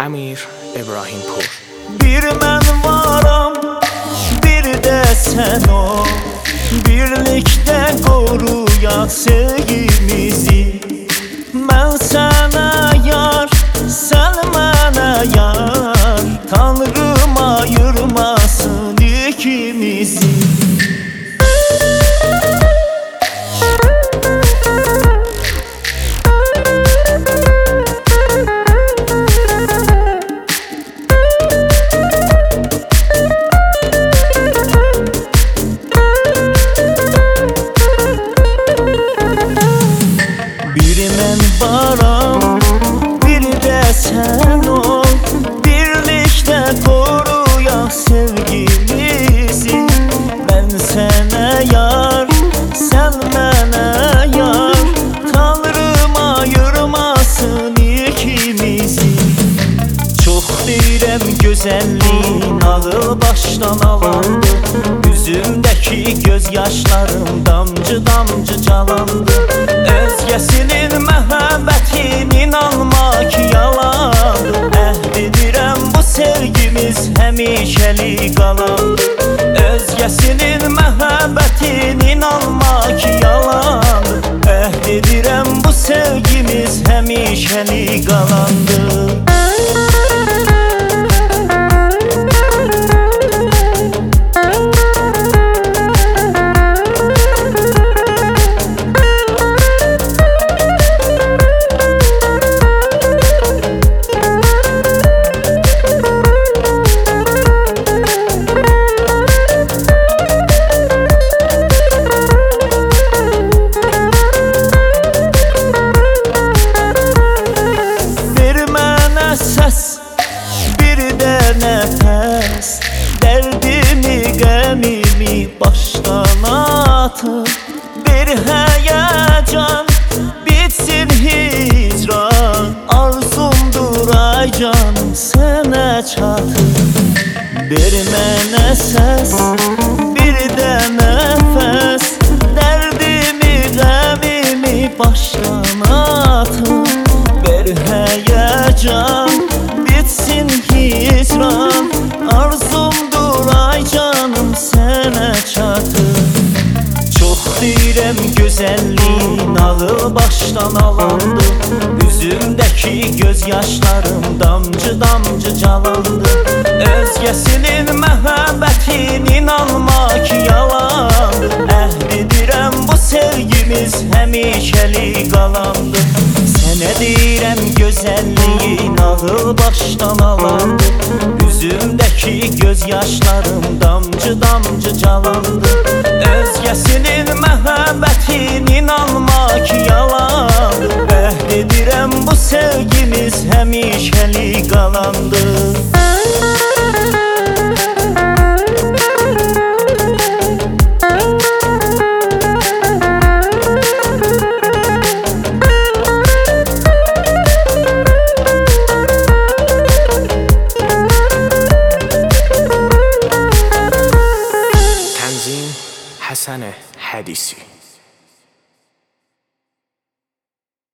Əmir İbrahimpur. Bir mən varam, bir də sən ol. Birlikdə qoruyaq sevgimizi. Mən sənə yar, sən mənə yar. Tanrım ayırmasın ikimizi. Bir mən varam, bir də sən ol. Birlikdə qoruyaq sevgimizi. Mən sənə yar, sən mənə yar. Tanrım ayırmasın ikimizi. Çox deyirəm gözəlliyin ağıl başdan alandı. Üzümdəki göz yaşlarım damcı damcı calandı. Özgəsinin məhəbbətinin almaq yalandı. Əhd edirəm bu sevgimiz həmişəlik qalandı. Özgəsinin məhəbbətinin almaq yalandı. Əhd edirəm bu sevgimiz həmişəlik qalandı. Bir də nəfəs, dərdimi, qəmimi başdan atır. Bir həyəcan, bitsin hicran. Arzumdur ay canım sənə çatır. Bir mənə səs, bir də nəfəs, dərdimi, qəmimi başdan atır. Bir həyəcan, bitsin hicran. Arzumdur ay canım sənə çatır. Çox deyirəm gözəlliyin ağıl başdan alandı. Üzümdəki göz yaşlarım damcı damcı calandı. Özgəsinin məhəbbətinin almaq yalandı. Əhd edirəm bu sevgimiz həmişəlik qalandı. Sənə deyirəm gözəlliyin ağıl başdan alandı. Üzümdəki göz yaşlarım damcı damcı calandı. Özgəsinin məhəbbətinin almaq yalandı. Əhd edirəm bu sevgimiz həmişəlik qalandı. Həsən Hədisi.